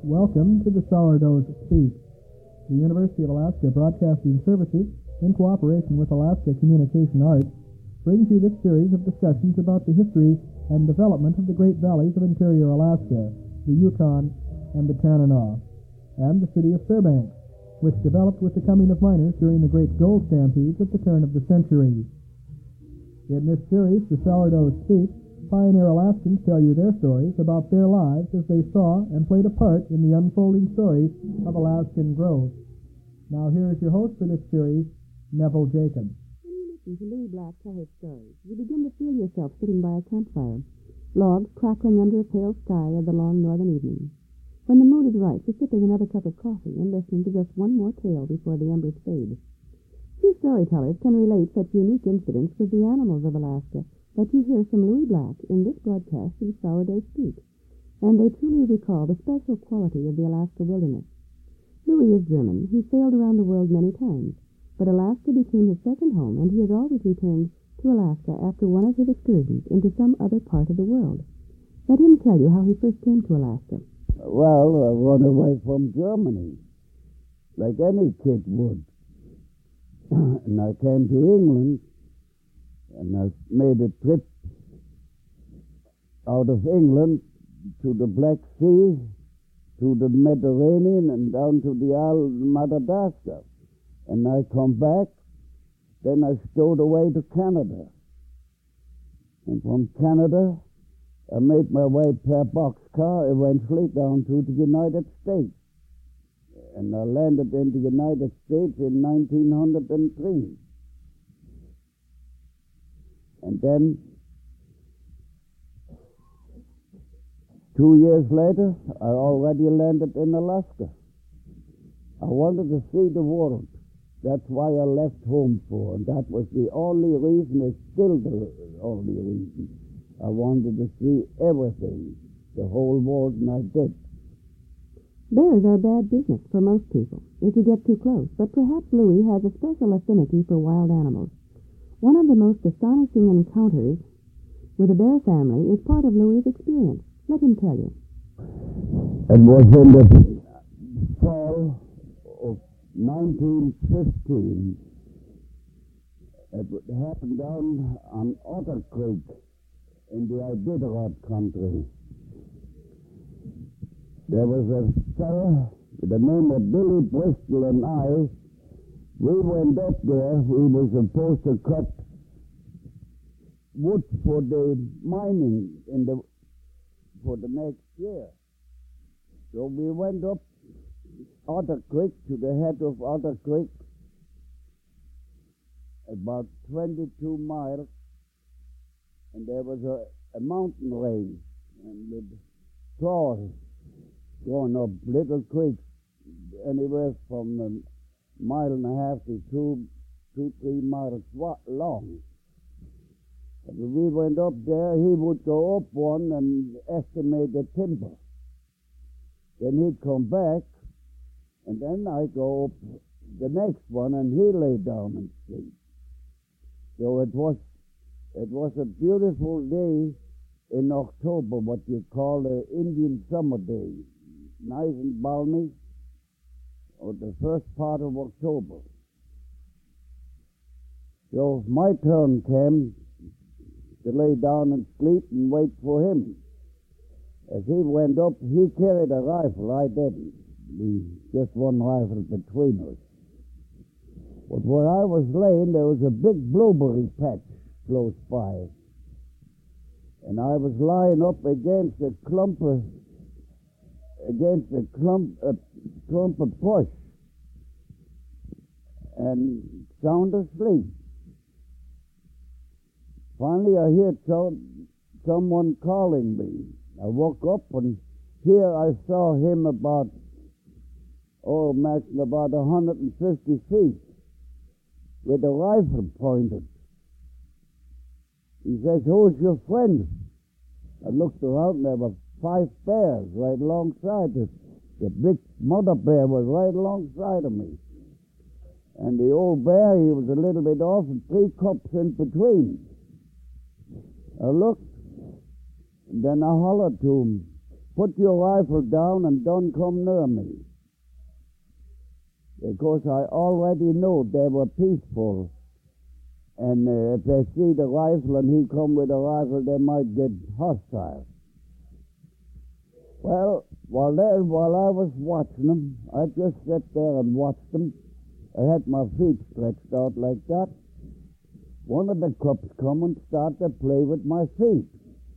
Welcome to the Sourdoughs Speak. The University of Alaska Broadcasting Services, in cooperation with Alaska Communication Arts, brings you this series of discussions about the history and development of the Great Valleys of interior Alaska, the Yukon, and the Tanana, and the city of Fairbanks, which developed with the coming of miners during the great gold stampedes at the turn of the century. In this series, the Sourdoughs Speak, pioneer Alaskans tell you their stories about their lives as they saw and played a part in the unfolding story of Alaskan growth. Now here is your host for this series, Neville Jacobs. When you listen to Louis Black tell his stories, you begin to feel yourself sitting by a campfire, logs crackling under a pale sky of the long northern evening. When the mood is right for sipping another cup of coffee and listening to just one more tale before the embers fade. Few storytellers can relate such unique incidents with the animals of Alaska that you hear from Louis Black in this broadcast of Sourdoughs Speak, and they truly recall the special quality of the Alaska wilderness. Louis is German. He sailed around the world many times, but Alaska became his second home, and he has always returned to Alaska after one of his excursions into some other part of the world. Let him tell you how he first came to Alaska. Well, I run away from Germany, like any kid would. And I came to England, and I made a trip out of England to the Black Sea, to the Mediterranean, and down to the Isle of Madagascar. And I come back, then I stowed away to Canada. And from Canada, I made my way per boxcar eventually down to the United States. And I landed in the United States in 1903. And then, 2 years later, I already landed in Alaska. I wanted to see the world. That's why I left home for, and that was the only reason, it's still the only reason. I wanted to see everything, the whole world, and I did. Bears are bad business for most people if you get too close, but perhaps Louis has a special affinity for wild animals. One of the most astonishing encounters with a bear family is part of Louis' experience. Let him tell you. It was in the fall of 1915. It happened down on Otter Creek in the Iditarod country. There was a fellow with the name of Billy Bristol and I. We went up there. We were supposed to cut wood for the mining for the next year. So we went up Otter Creek to the head of Otter Creek, about 22 miles, and there was a mountain range, and with trawls going up little creeks, anywhere from a mile and a half to 3 miles long. And when we went up there, he would go up one and estimate the timber. Then he'd come back, and then I'd go up the next one, and he lay down and sleep. So it was a beautiful day in October, what you call the Indian summer day. Nice and balmy, or the first part of October. So my turn came to lay down and sleep and wait for him. As he went up, he carried a rifle. I didn't. Just one rifle between us. But where I was laying, there was a big blueberry patch close by. And I was lying up against a clump of bush and sound asleep. Finally, I heard someone calling me. I woke up, and here I saw him about 150 feet with a rifle pointed. He says, "Who's your friend?" I looked around, and there were 5 bears right alongside us. The big mother bear was right alongside of me. And the old bear, he was a little bit off, and 3 cubs in between. I looked, and then I hollered to him, put your rifle down and don't come near me. Because I already knew they were peaceful. And if they see the rifle and he come with a rifle, they might get hostile. Well, while I was watching them, I just sat there and watched them. I had my feet stretched out like that. One of the cops come and started to play with my feet.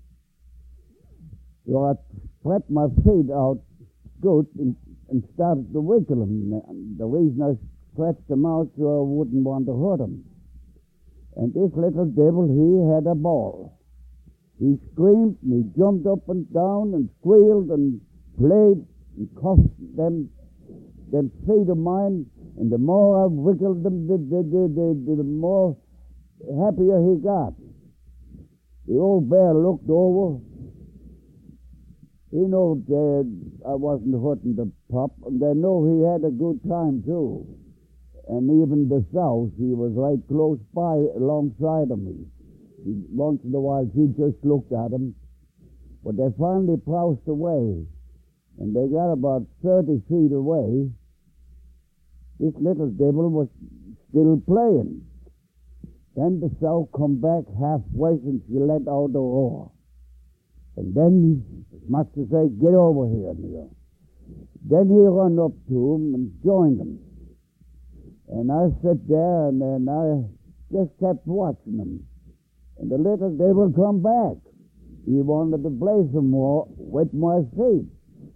So I spread my feet out good and started to wiggle them. And the reason I stretched them out so I wouldn't want to hurt them. And this little devil, he had a ball. He screamed and he jumped up and down and squealed and played and cuffed them feet of mine. And the more I wiggled them, the more happier he got. The old bear looked over. He knew that I wasn't hurting the pup, and they knew he had a good time too. And even the sow, she was right close by, alongside of me. Once in a while, she just looked at him. But they finally prowsed away, and they got about 30 feet away. This little devil was still playing. Then the sow come back halfway, and she let out a roar. And then, as much as say, get over here, Neil. Then he run up to him and joined him. And I sat there, and then I just kept watching him. And the little devil come back. He wanted to play some more with my feet.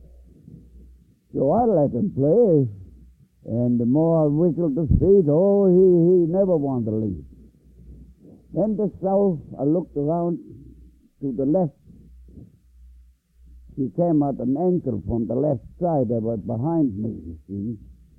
So I let him play. And the more I wiggled the feet, he never wanted to leave. Then the sow, I looked around to the left. She came at an ankle from the left side. They were behind me, you see.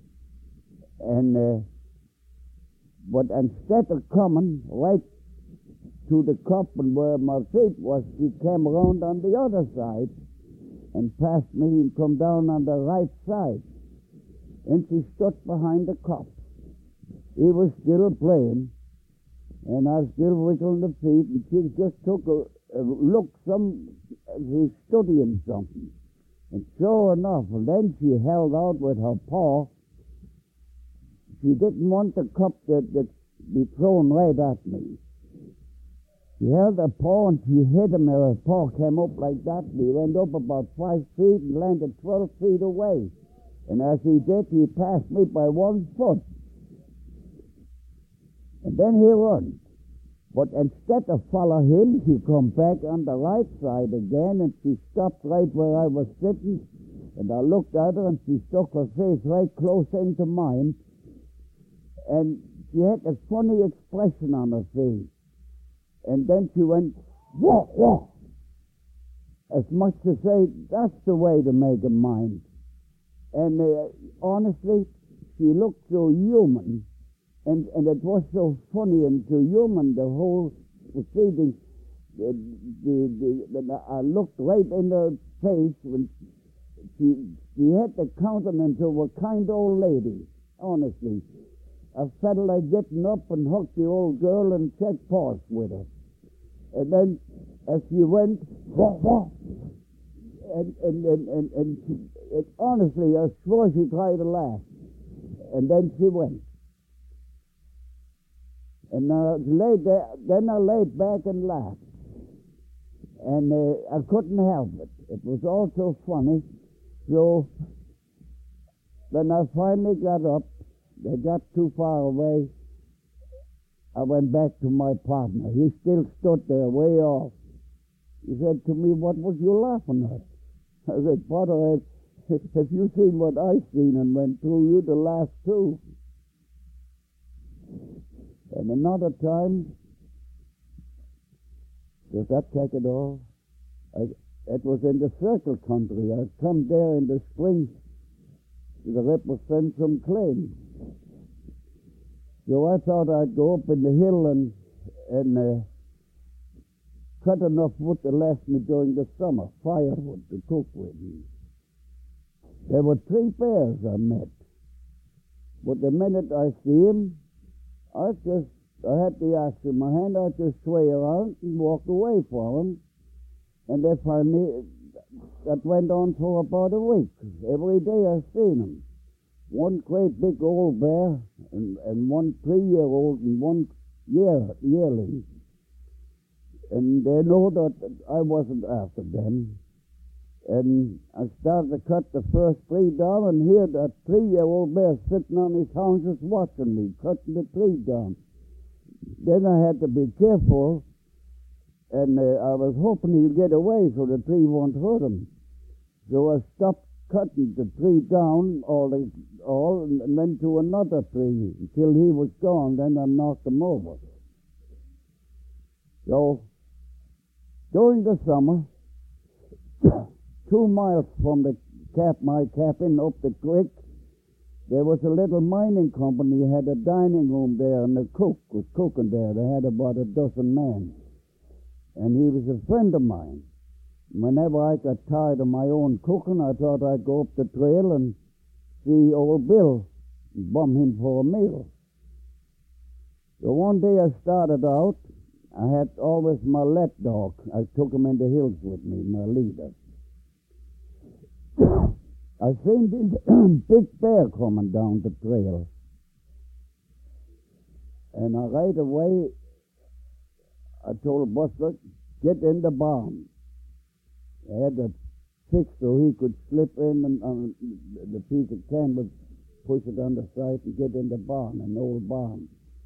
And but instead of coming right to the cup and where my feet was, she came around on the other side and passed me and come down on the right side. And she stood behind the cup. He was still playing, and I was still wiggling the feet, and she just took a look, she's studying something. And sure enough, and then she held out with her paw. She didn't want the cup that be thrown right at me. She held her paw and she hit him, and her paw came up like that. He went up about 5 feet and landed 12 feet away. And as he did, he passed me by 1 foot. And then he run. But instead of follow him, she come back on the right side again, and she stopped right where I was sitting. And I looked at her, and she stuck her face right close into mine. And she had a funny expression on her face. And then she went, whoa, whoa. As much to say, that's the way to make a mind. And honestly, she looked so human. And it was so funny and so human, the whole proceeding. I looked right in her face when she had the countenance of a kind old lady, honestly. I felt like getting up and hugged the old girl and checked pulse with her. And then as she went, wah, wah, and she, honestly, I swore she tried to laugh. And then she went. And I laid there, then I laid back and laughed. And I couldn't help it. It was all so funny. So when I finally got up, they got too far away, I went back to my partner. He still stood there way off. He said to me, what was you laughing at? I said, Potter, have you seen what I've seen and went through? You the last two. And another time, does that take it all? It was in the Circle country. I'd come there in the spring to represent some claims. So I thought I'd go up in the hill and cut enough wood to last me during the summer, firewood to cook with. There were 3 bears I met. But the minute I see him, I had the axe in my hand, I just sway around and walk away for them. And they finally, that went on for about a week. Every day I seen them. One great big old bear and one 3-year-old and one yearling. And they know that I wasn't after them. And I started to cut the first tree down, and here that 3-year-old bear sitting on his haunches watching me, cutting the tree down. Then I had to be careful, and I was hoping he'd get away so the tree won't hurt him. So I stopped cutting the tree down and went to another tree until he was gone. Then I knocked him over. So during the summer, 2 miles from my cabin up the creek, there was a little mining company, had a dining room there, and the cook was cooking there. They had about a dozen men. And he was a friend of mine. Whenever I got tired of my own cooking, I thought I'd go up the trail and see old Bill and bum him for a meal. So one day I started out. I had always my let dog. I took him in the hills with me, my leader. I seen this big bear coming down the trail. And right away, I told Buster, get in the barn. I had it fixed so he could slip in and on the piece of canvas, push it on the side and get in the barn, an old barn.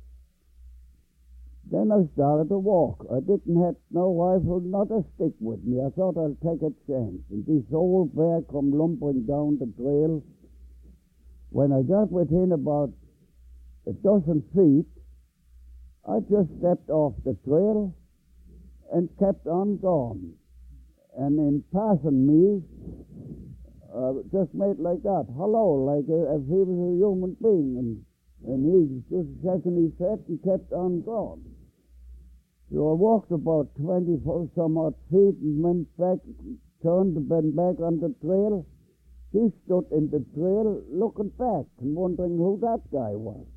Then I started to walk. I didn't have no rifle, not a stick with me. I thought I'd take a chance. And this old bear come lumbering down the trail. When I got within about a dozen feet, I just stepped off the trail and kept on going. And in passing me, just made like that, hello, like if he was a human being. And he just shaking his head and kept on going. So I walked about 20-some odd feet and went back, turned and went back on the trail. He stood in the trail looking back and wondering who that guy was.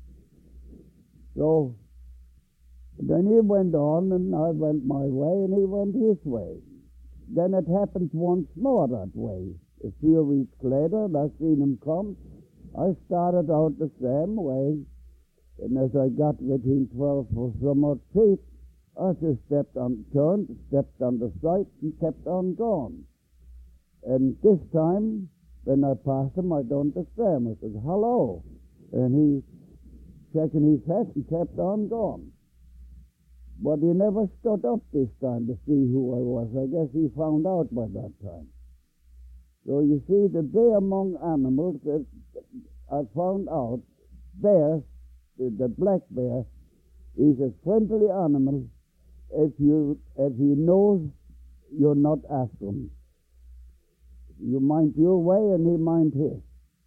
So then he went on and I went my way and he went his way. Then it happened once more that way. A few weeks later, and I seen him come. I started out the same way, and as I got within 12 or some odd feet, I just stepped on the side, and kept on going. And this time, when I passed him, I done the same. I said, hello. And he shaking his head and kept on going. But he never stood up this time to see who I was. I guess he found out by that time. So you see, the day among animals, I found out bear, the black bear, is a friendly animal if he knows you're not after him. You mind your way and he mind his.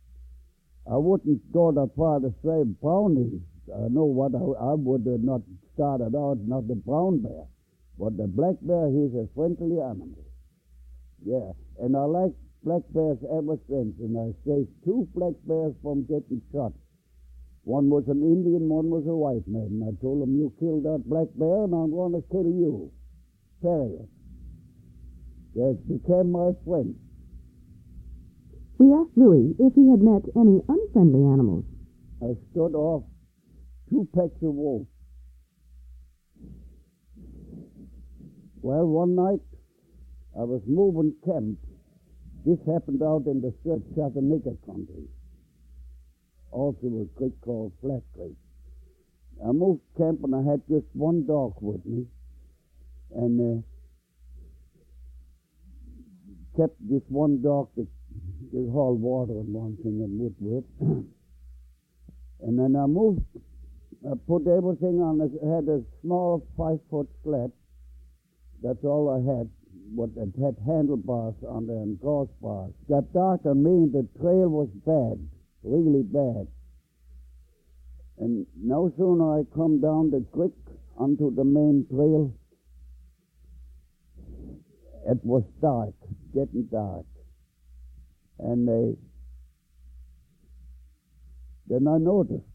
I wouldn't go that far to say brownie. I know what I would have not started out, not the brown bear, but the black bear, he's a friendly animal. Yeah, and I like black bears ever since, and I saved 2 black bears from getting shot. One was an Indian, one was a white man. And I told him, you killed that black bear, and I'm going to kill you. Period. They became my friends. We asked Louis if he had met any unfriendly animals. I stood off 2 pecks of wolves. Well, one night, I was moving camp. This happened out in the Chattanooga country. Also a creek called Flat Creek. I moved camp and I had just one dog with me. And kept this one dog to haul water and one thing and wood with. And then I put everything on it. I had a small 5-foot sled. That's all I had. What it had handlebars on there and crossbars. Got dark on me and the trail was bad, really bad. And no sooner I come down the creek onto the main trail, it was dark, getting dark. And then I noticed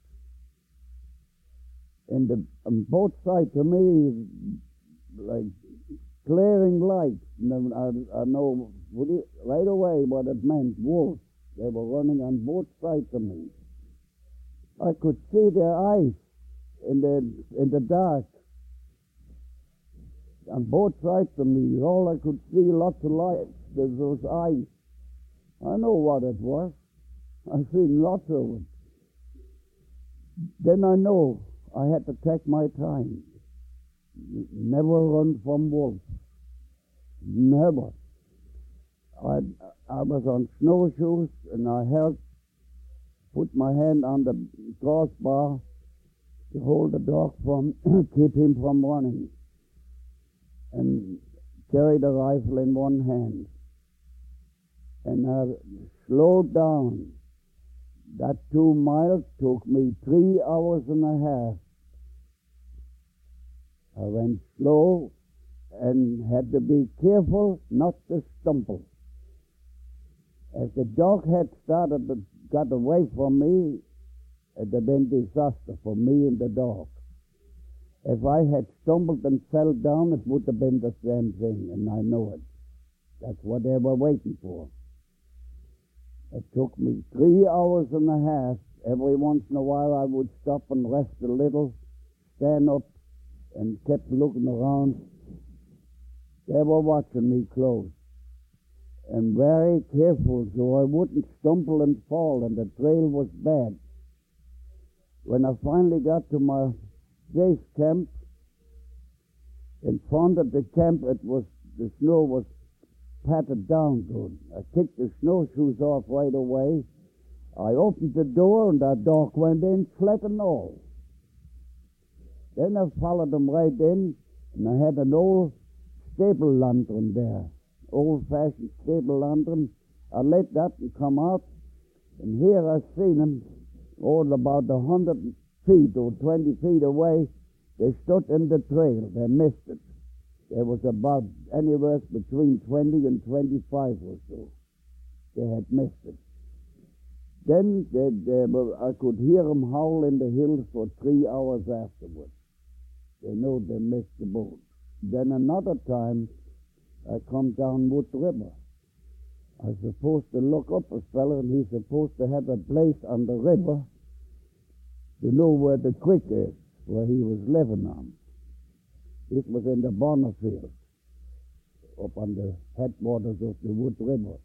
on both sides of me, like clearing light. And then I know right away what it meant, wolves. They were running on both sides of me. I could see their eyes in the dark. On both sides of me, all I could see, lots of light. There's those eyes. I know what it was. I've seen lots of it. Then I know I had to take my time. Never run from wolves. Never. I was on snowshoes and I put my hand on the crossbar to hold the dog from, keep him from running, and carried a rifle in one hand. And I slowed down. That 2 miles took me 3 hours and a half. I went slow and had to be careful not to stumble. If the dog had got away from me, it would have been disaster for me and the dog. If I had stumbled and fell down, it would have been the same thing, and I know it. That's what they were waiting for. It took me 3 hours and a half. Every once in a while I would stop and rest a little, stand up, and kept looking around. They were watching me close, and very careful so I wouldn't stumble and fall, and the trail was bad. When I finally got to my base camp, in front of the camp, the snow was patted down good. I kicked the snowshoes off right away. I opened the door, and that dog went in, flat and all. Then I followed him right in, and I had an old stable lantern there, old-fashioned stable lantern. I lit that and come out, and here I seen him, about 100 feet or 20 feet away. They stood in the trail. They missed it. There was about anywhere between 20 and 25 or so. They had missed it. Then I could hear them howl in the hills for 3 hours afterwards. They know they missed the boat. Then another time, I come down Wood River. I was supposed to look up a fellow, and he's supposed to have a place on the river to know where the creek is, where he was living on. This was in the Bonner Field, up on the headwaters of the Wood River.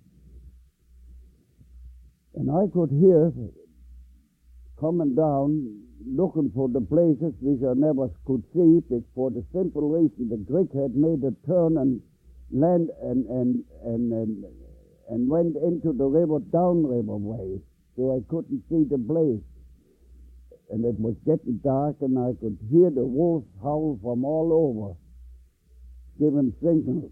And I could hear coming down, looking for the places which I never could see, for the simple reason the creek had made a turn and land and went into the river downriver way, so I couldn't see the place. And it was getting dark, and I could hear the wolves howl from all over, giving signals.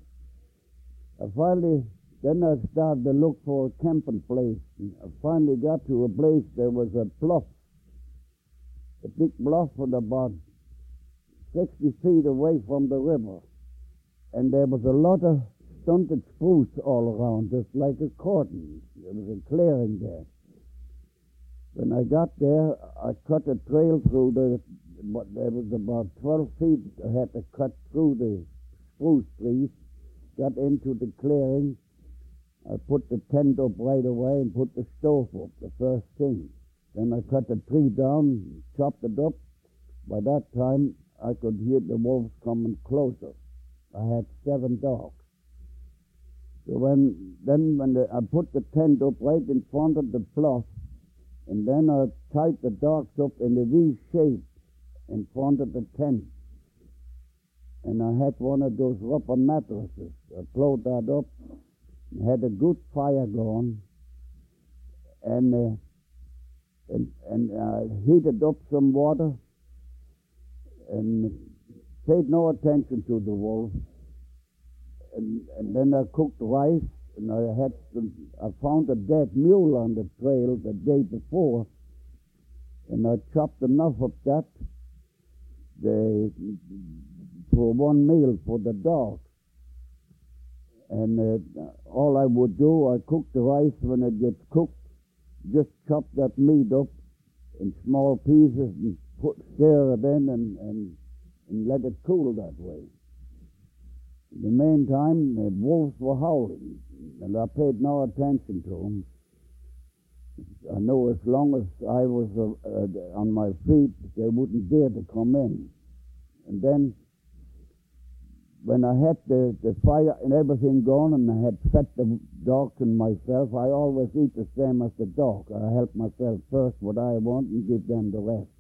Then I started to look for a camping place. I finally got to a place. There was a bluff, a big bluff about 60 feet away from the river. And there was a lot of stunted spruce all around, just like a cordon. There was a clearing there. When I got there, I cut a trail through there was about 12 feet I had to cut through the spruce trees, got into the clearing. I put the tent up right away and put the stove up, the first thing. Then I cut the tree down, chopped it up. By that time, I could hear the wolves coming closer. I had 7 dogs. So when I put the tent up right in front of the bluff, and then I tied the dogs up in a V shape in front of the tent. And I had one of those rubber mattresses. I plowed that up, had a good fire going, and heated up some water, and paid no attention to the wolves. And then I cooked rice, and I found a dead mule on the trail the day before, and I chopped enough of that for one meal for the dog. And all I would do, I cook the rice. When it gets cooked, just chop that meat up in small pieces and stir it in and let it cool that way. In the meantime, the wolves were howling, and I paid no attention to them. I knew as long as I was on my feet, they wouldn't dare to come in. And then, when I had the fire and everything going, and I had fed the dogs and myself, I always eat the same as the dog. I help myself first what I want and give them the rest.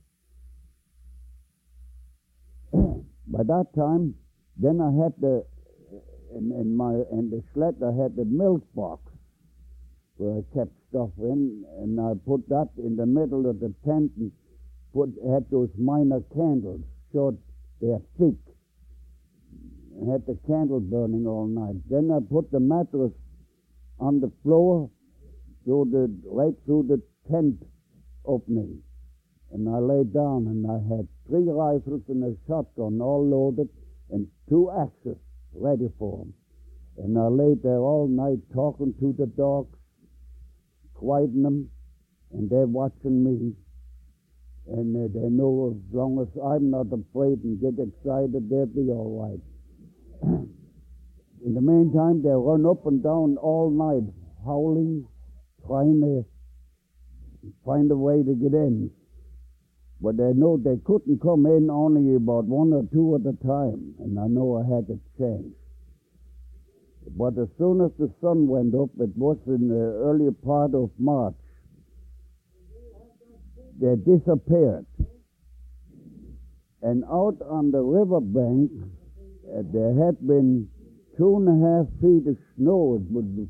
By that time, then I had in the sled I had the milk box where I kept stuff in, and I put that in the middle of the tent and had those minor candles, short, they're thick. I had the candle burning all night. Then I put the mattress on the floor right through the tent opening. And I lay down, and I had 3 rifles and a shotgun all loaded and 2 axes ready for them. And I lay there all night talking to the dogs, quieting them, and they're watching me. And they know as long as I'm not afraid and get excited, they'll be all right. In the meantime, they run up and down all night, howling, trying to find a way to get in. But they know they couldn't come in only about 1 or 2 at a time, and I know I had a chance. But as soon as the sun went up, it was in the early part of March, they disappeared. And out on the riverbank, there had been 2.5 feet of snow.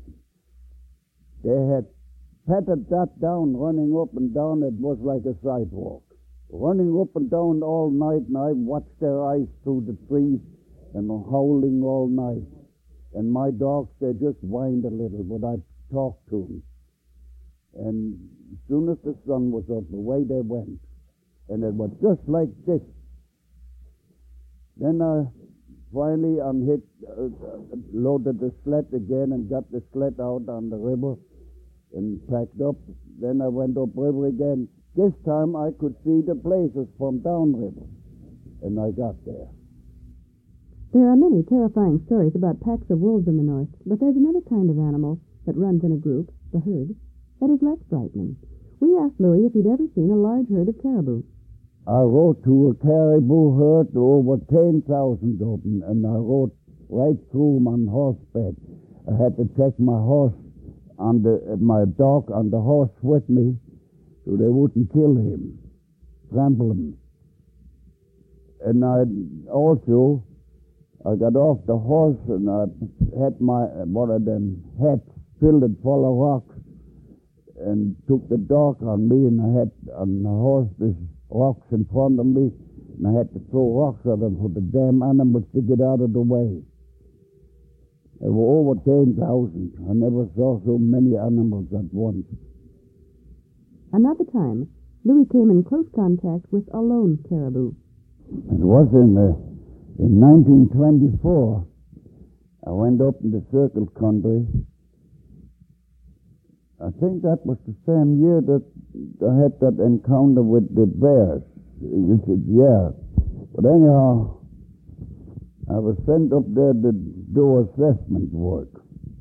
They had patted that down, running up and down. It was like a sidewalk. Running up and down all night, and I watched their eyes through the trees and howling all night. And my dogs, they just whined a little, but I talked to them. And as soon as the sun was up, away they went. And it was just like this. Then I finally loaded the sled again and got the sled out on the river and packed up. Then I went upriver again. This time I could see the places from downriver, and I got there. There are many terrifying stories about packs of wolves in the north, but there's another kind of animal that runs in a group, the herd, that is less frightening. We asked Louis if he'd ever seen a large herd of caribou. I rode to a caribou herd, over 10,000 of them, and I rode right through them on horseback. I had to take my dog on the horse with me, so they wouldn't kill him, trample him. And I got off the horse, and I had one of them hats filled it full of rocks, and took the dog on me, and I had on the horse this rocks in front of me, and I had to throw rocks at them for the damn animals to get out of the way. There were over 10,000. I never saw so many animals at once. Another time, Louis came in close contact with a lone caribou. It was in 1924. I went up in the Circle Country. I think that was the same year that I had that encounter with the bears. Yeah. But anyhow, I was sent up there to do assessment work.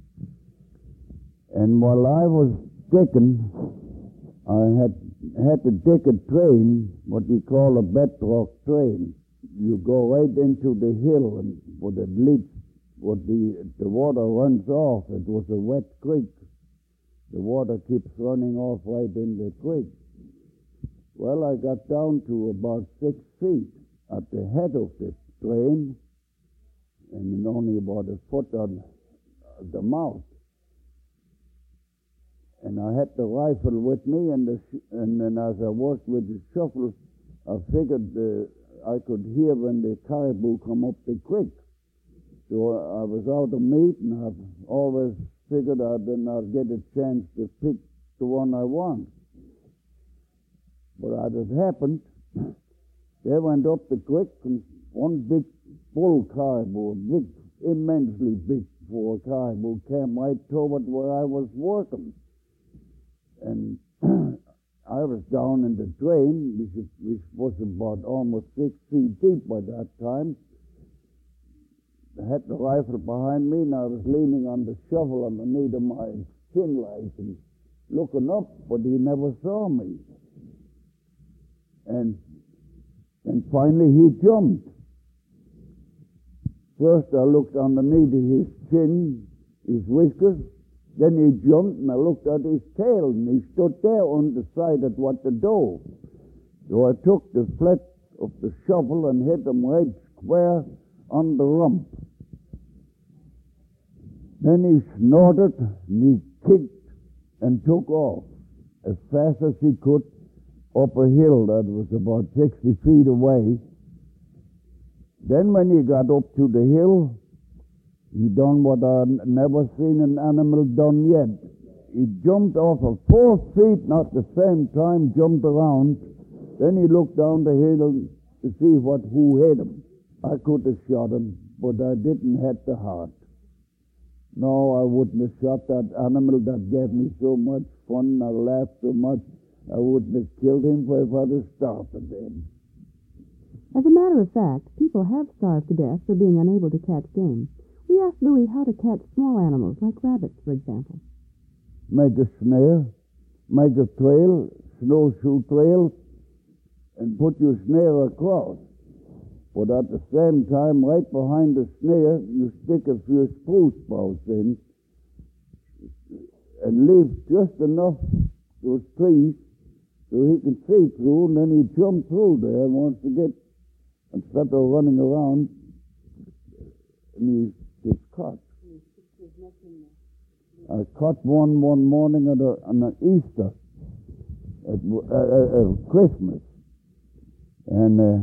And while I was digging, I had to dig a drain, what you call a bedrock drain. You go right into the hill, and where the leaks, where the water runs off. It was a wet creek. The water keeps running off right in the creek. Well, I got down to about 6 feet at the head of the drain, and only about a foot on the mouth. And I had the rifle with me, and then as I worked with the shovel, I figured I could hear when the caribou come up the creek. So I was out of meat, and I've always figured then I'd get a chance to pick the one I want. But as it happened, they went up the creek, and one big bull caribou, immensely big for a caribou, came right toward where I was working. And I was down in the drain, which was about almost 6 feet deep by that time. had the rifle behind me, and I was leaning on the shovel underneath of my chin light and looking up, but he never saw me. And finally he jumped. First I looked underneath his chin, his whiskers, then he jumped and I looked at his tail, and he stood there undecided what to do. So I took the flat of the shovel and hit him right square on the rump. Then he snorted and he kicked and took off as fast as he could up a hill that was about 60 feet away. Then when he got up to the hill, he done what I'd never seen an animal done yet. He jumped off of 4 feet, and at the same time jumped around. Then he looked down the hill to see who hit him. I could have shot him, but I didn't hit the heart. No, I wouldn't have shot that animal that gave me so much fun. I laughed so much. I wouldn't have killed him if I'd have started him. As a matter of fact, people have starved to death for being unable to catch game. We asked Louis how to catch small animals, like rabbits, for example. Make a snare, make a trail, snowshoe trail, and put your snare across. But at the same time, right behind the snare, you stick a few spruce boughs in and leave just enough those trees so he can see through, and then he jump through there and wants to get, instead of running around, and he gets caught. I caught one morning on an Easter, at Christmas, and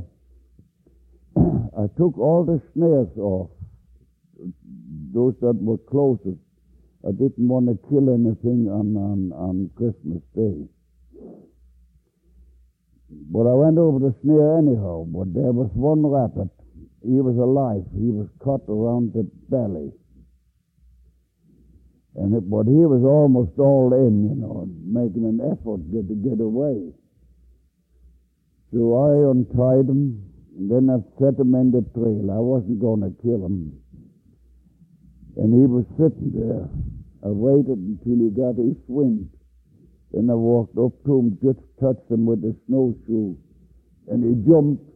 I took all the snares off, those that were closest. I didn't want to kill anything on Christmas Day. But I went over the snare anyhow, but there was one rabbit. He was alive. He was cut around the belly. But he was almost all in, making an effort to get away. So I untied him, and then I set him in the trail. I wasn't going to kill him. And he was sitting there. I waited until he got his wind. Then I walked up to him, just touched him with the snowshoe, and he jumped.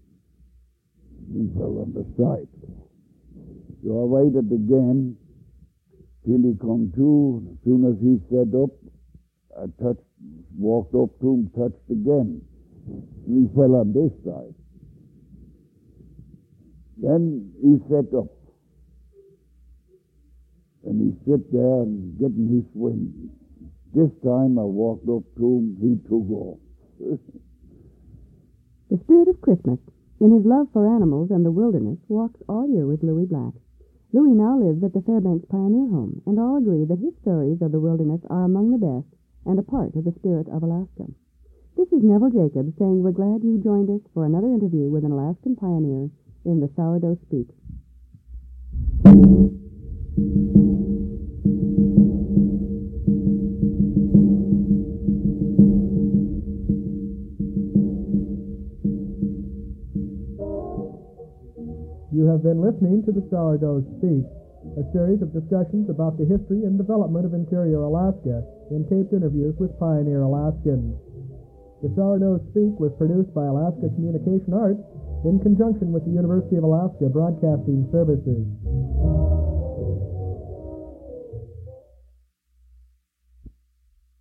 He fell on the side. So I waited again till he come to. As soon as he sat up, I walked up to him, touched again. He fell on this side. Then he sat up. And he sit there and getting his wind. This time I walked up to him, he took off. The spirit of Christmas, in his love for animals and the wilderness, walks all year with Louis Black. Louis now lives at the Fairbanks Pioneer Home, and all agree that his stories of the wilderness are among the best and a part of the spirit of Alaska. This is Neville Jacobs saying we're glad you joined us for another interview with an Alaskan pioneer in the Sourdough Speak. You have been listening to the Sourdough Speak, a series of discussions about the history and development of interior Alaska in taped interviews with pioneer Alaskans. The Sourdough Speak was produced by Alaska Communication Arts in conjunction with the University of Alaska Broadcasting Services.